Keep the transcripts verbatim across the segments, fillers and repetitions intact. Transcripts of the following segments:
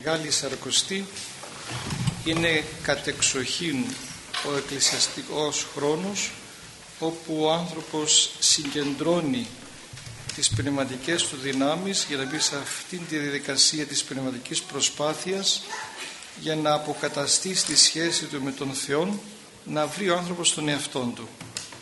Μεγάλη Σαρακοστή είναι κατεξοχήν ο εκκλησιαστικός χρόνος όπου ο άνθρωπος συγκεντρώνει τις πνευματικές του δυνάμεις για να μπει σε αυτήν τη διαδικασία της πνευματικής προσπάθειας για να αποκαταστήσει τη σχέση του με τον Θεό, να βρει ο άνθρωπος τον εαυτόν του.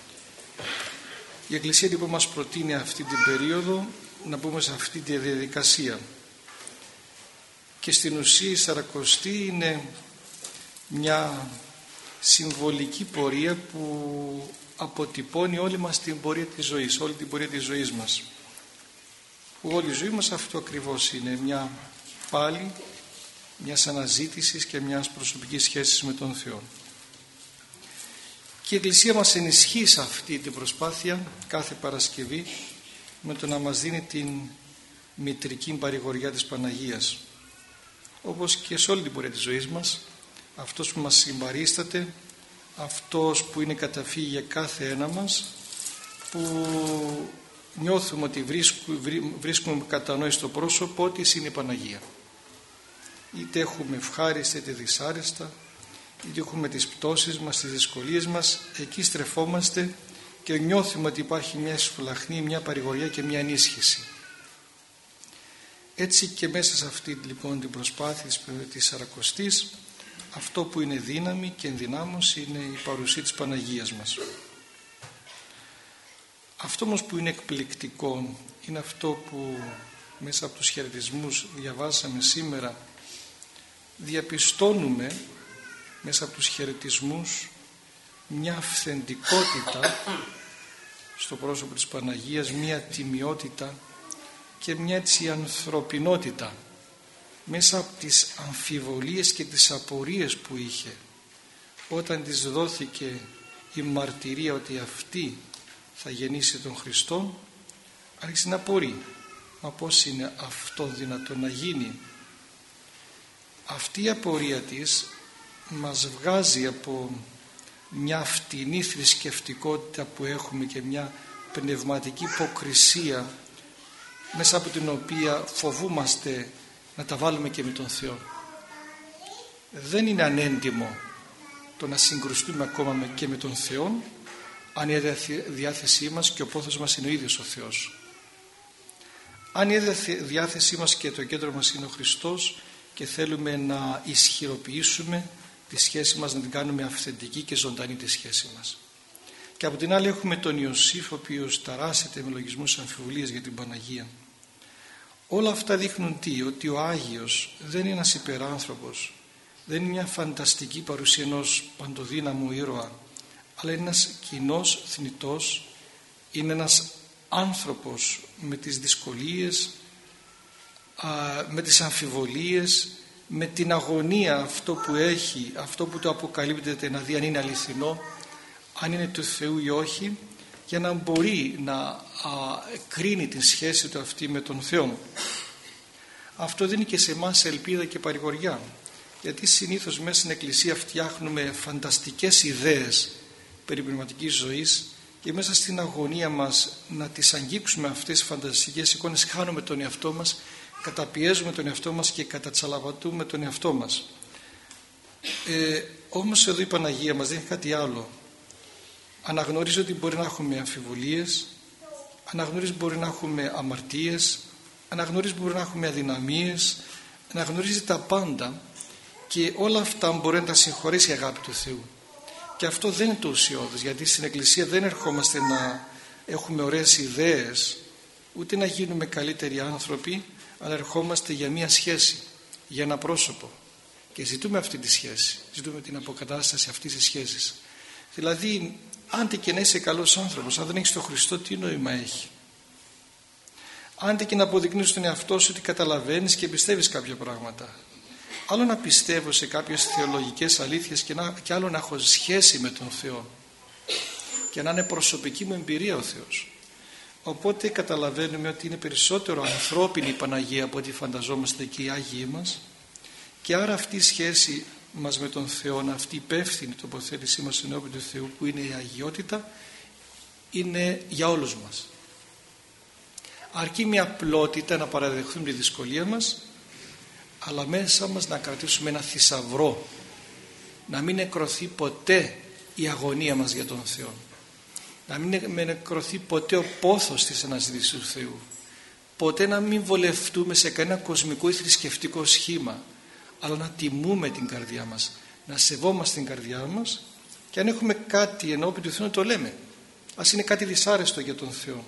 Η Εκκλησία λοιπόν μας προτείνει αυτή την περίοδο να μπούμε σε αυτή τη διαδικασία. Και στην ουσία η Σαρακοστή είναι μια συμβολική πορεία που αποτυπώνει όλη μας την πορεία της ζωής, όλη την πορεία της ζωής μας. Που όλη η ζωή μας αυτό ακριβώς είναι, μια πάλι μιας αναζήτησης και μιας προσωπικής σχέσης με τον Θεό. Και η Εκκλησία μας ενισχύει σε αυτή την προσπάθεια κάθε Παρασκευή με το να μας δίνει την μητρική παρηγοριά της Παναγίας. Όπως και σε όλη την πορεία της ζωής μας, αυτός που μας συμπαρίσταται, αυτός που είναι καταφύγη για κάθε ένα μας, που νιώθουμε ότι βρίσκουμε κατανόηση στο πρόσωπό της, είναι η Παναγία. Είτε έχουμε ευχάριστα είτε δυσάρεστα, είτε έχουμε τις πτώσεις μας, τις δυσκολίες μας, εκεί στρεφόμαστε και νιώθουμε ότι υπάρχει μια σφλαχνή, μια παρηγοριά και μια ενίσχυση. Έτσι και μέσα σε αυτή λοιπόν την προσπάθεια της Σαρακοστής, αυτό που είναι δύναμη και ενδυνάμωση είναι η παρουσία της Παναγίας μας. Αυτό όμως που είναι εκπληκτικό είναι αυτό που μέσα από τους χαιρετισμούς διαβάσαμε σήμερα. Διαπιστώνουμε μέσα από τους χαιρετισμούς μια αυθεντικότητα στο πρόσωπο της Παναγίας, μια τιμιότητα και μια έτσι ανθρωπινότητα μέσα από τις αμφιβολίες και τις απορίες που είχε όταν της δόθηκε η μαρτυρία ότι αυτή θα γεννήσει τον Χριστό. άρχισε να απορεί, μα πώς είναι αυτό δυνατόν να γίνει? Αυτή η απορία της μας βγάζει από μια φτηνή θρησκευτικότητα που έχουμε και μια πνευματική υποκρισία μέσα από την οποία φοβούμαστε να τα βάλουμε και με τον Θεό. Δεν είναι ανέντιμο το να συγκρουστούμε ακόμα και με τον Θεό, αν η διάθεσή μας και ο πόθος μας είναι ο ίδιος ο Θεός. Αν η διάθεσή μας και το κέντρο μας είναι ο Χριστός και θέλουμε να ισχυροποιήσουμε τη σχέση μας, να την κάνουμε αυθεντική και ζωντανή τη σχέση μας. Και από την άλλη έχουμε τον Ιωσήφ, ο οποίος ταράσσεται με λογισμούς αμφιβολίες για την Παναγία. Όλα αυτά δείχνουν τι? Ότι ο Άγιος δεν είναι ένας υπεράνθρωπος, δεν είναι μια φανταστική παρουσία ενός παντοδύναμου ήρωα, αλλά είναι ένας κοινός θνητός, είναι ένας άνθρωπος με τις δυσκολίες, με τις αμφιβολίες, με την αγωνία, αυτό που έχει, αυτό που το αποκαλύπτεται, να δει αν είναι αληθινό, αν είναι του Θεού ή όχι, για να μπορεί να α, κρίνει την σχέση του αυτή με τον Θεό. Αυτό δίνει και σε εμάς ελπίδα και παρηγοριά, γιατί συνήθως μέσα στην Εκκλησία φτιάχνουμε φανταστικές ιδέες περί πνευματικής ζωής και μέσα στην αγωνία μας να τις αγγίξουμε αυτές τις φανταστικές εικόνες χάνουμε τον εαυτό μας, καταπιέζουμε τον εαυτό μας και κατατσαλαβατούμε τον εαυτό μας. Ε, όμως εδώ η Παναγία μας δεν έχει κάτι άλλο. Αναγνωρίζει ότι μπορεί να έχουμε αμφιβολίες, αναγνωρίζει μπορεί να έχουμε αμαρτίες, αναγνωρίζει μπορεί να έχουμε αδυναμίες, αναγνωρίζει τα πάντα και όλα αυτά μπορεί να τα συγχωρέσει η αγάπη του Θεού. Και αυτό δεν είναι το ουσιώδες, γιατί στην Εκκλησία δεν ερχόμαστε να έχουμε ωραίες ιδέες, ούτε να γίνουμε καλύτεροι άνθρωποι, αλλά ερχόμαστε για μια σχέση, για ένα πρόσωπο και ζητούμε αυτή τη σχέση, ζητούμε την αποκατάσταση αυτής της σχέσης. Δηλαδή, άντε και να είσαι καλός άνθρωπος, αν δεν έχεις τον Χριστό, τι νόημα έχει? Άντε και να αποδεικνύεις τον εαυτό σου ότι καταλαβαίνεις και πιστεύεις κάποια πράγματα. Άλλο να πιστεύω σε κάποιες θεολογικές αλήθειες και, να, και άλλο να έχω σχέση με τον Θεό και να είναι προσωπική μου εμπειρία ο Θεός. Οπότε καταλαβαίνουμε ότι είναι περισσότερο ανθρώπινη η Παναγία από ό,τι φανταζόμαστε και οι Άγιοι μας, και άρα αυτή η σχέση μας με τον Θεό, αυτή η υπεύθυνη τοποθέτησή μας ενώπιον του Θεού που είναι η αγιότητα, είναι για όλους μας. Αρκεί μια απλότητα να παραδεχθούμε τη δυσκολία μας, αλλά μέσα μας να κρατήσουμε ένα θησαυρό, να μην νεκρωθεί ποτέ η αγωνία μας για τον Θεό, να μην νεκρωθεί ποτέ ο πόθος της αναζήτησης του Θεού, ποτέ να μην βολευτούμε σε κανένα κοσμικό ή θρησκευτικό σχήμα, αλλά να τιμούμε την καρδιά μας, να σεβόμαστε την καρδιά μας, και αν έχουμε κάτι ενώπιον του Θεού να το λέμε, ας είναι κάτι δυσάρεστο για τον Θεό.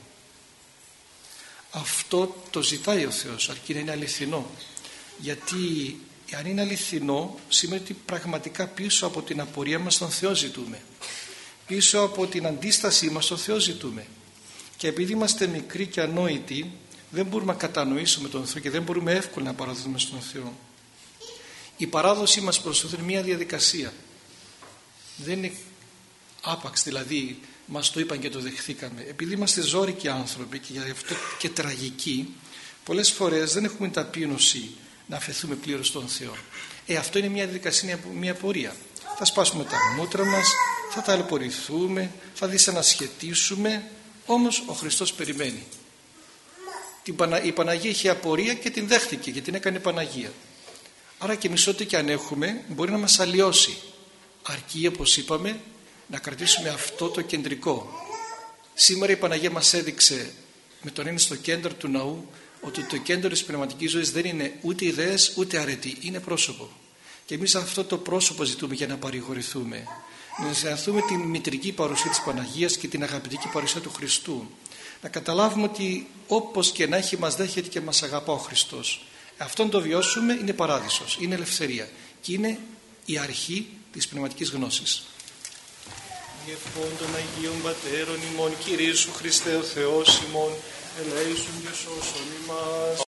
Αυτό το ζητάει ο Θεός, αρκεί να είναι αληθινό, γιατί αν είναι αληθινό σημαίνει ότι πραγματικά πίσω από την απορία μας τον Θεό ζητούμε, πίσω από την αντίστασή μας τον Θεό ζητούμε, και επειδή είμαστε μικροί και ανόητοι δεν μπορούμε να κατανοήσουμε τον Θεό και δεν μπορούμε εύκολα να παραδοθούμε στον Θεό. Η παράδοσή μας προς τον Θεό είναι μια διαδικασία, δεν είναι άπαξ δηλαδή μας το είπαν και το δεχθήκαμε. Επειδή είμαστε ζώρικοι άνθρωποι και γι' αυτό και τραγικοί, πολλές φορές δεν έχουμε ταπείνωση να αφαιθούμε πλήρως στον Θεό. Ε, αυτό είναι μια διαδικασία, μια πορεία. Θα σπάσουμε τα μούτρα μας, θα ταλαιπωρηθούμε, θα δυσανασχετήσουμε, όμως ο Χριστός περιμένει. Η Παναγία είχε απορία και την δέχτηκε και την έκανε Παναγία. Άρα και εμείς ό,τι και αν έχουμε μπορεί να μας αλλοιώσει, αρκεί, όπως είπαμε, να κρατήσουμε αυτό το κεντρικό. Σήμερα η Παναγία μας έδειξε με τον είναι στο κέντρο του ναού ότι το κέντρο της πνευματικής ζωής δεν είναι ούτε ιδέες ούτε αρετή, είναι πρόσωπο. Και εμείς αυτό το πρόσωπο ζητούμε για να παρηγορηθούμε, να αισθανθούμε την μητρική παρουσία της Παναγίας και την αγαπητική παρουσία του Χριστού, να καταλάβουμε ότι όπως και να έχει μας δέχεται και μας αγαπά ο Χριστός. Αυτόν το βιώσουμε, είναι παράδεισος, είναι ελευθερία και είναι η αρχή της πνευματικής γνώσης. Ευχών των Αγίων Πατέρων ημών, Κυρίου Χριστέ ο Θεός ημών, ελέησον και σώσον ημάς.